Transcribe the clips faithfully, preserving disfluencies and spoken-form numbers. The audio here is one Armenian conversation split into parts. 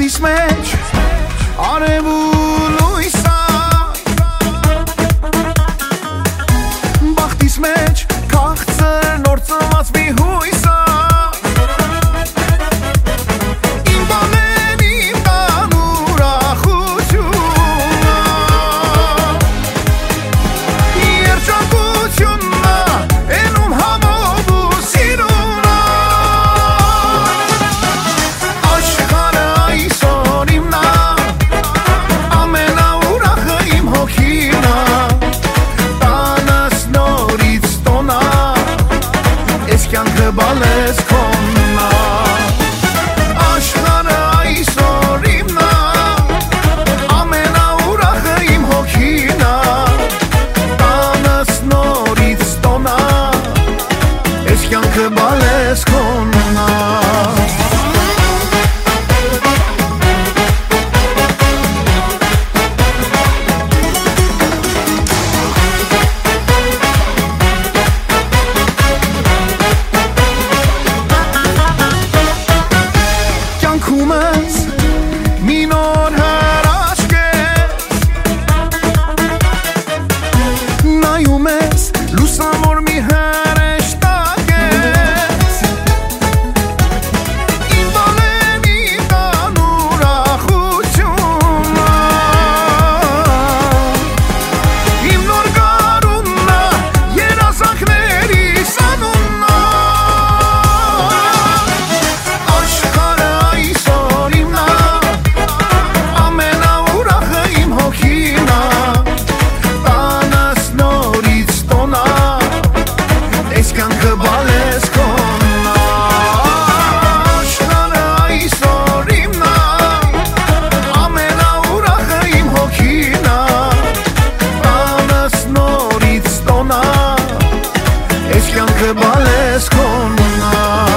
Բախտիս մեջ արևու լույսա, բախտիս մեջ քաղցր նոր ծնված մի հույսա, իմ բանեն իմ տան ուրախությունը, երջանկությունն էնում համով ու սիրունը, աշխարհը այսօր իմն է, ամենաուրախը իմ հոգին է, տանս նորից տոն է, էս կյանքը բալես քոնն է, աշխարհը այսօր իմն է, ամենաուրախը իմ հոգին է, տանս նորից տոն է, էս կյանքը բալես քոնն է. Կյանքումս մի նոր հրաշք ես, նայում ես լուսավոր մի հրեշտակ ես, իմ բանեն իմ տան ուրախությունը, իմ նոր գարունն է, երազանքներիս անունն է, աշխարհը այսօր իմն է, ամենաուրախը իմ հոգին է, տանս նորից տոն է, էս կյանքը բալես քոնն է, աշխարհը այսօր իմն է, ամենաուրախը իմ հոգին է, տանս նորից տոն է, էս կյանքը բալես քոնն է.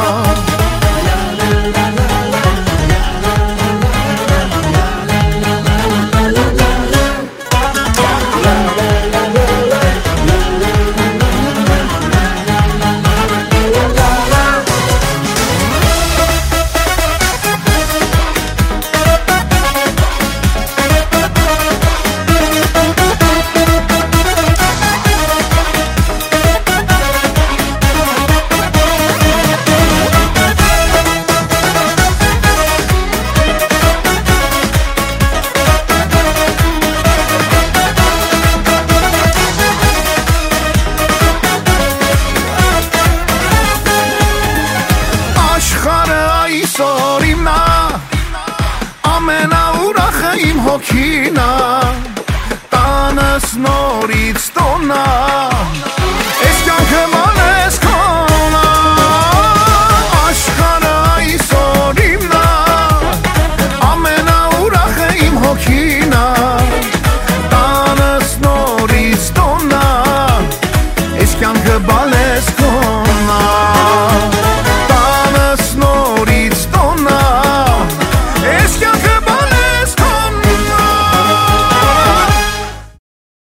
Աշխարհը այսօր իմն է, ամենաուրախը իմ հոգին է, տանս նորից տոն է,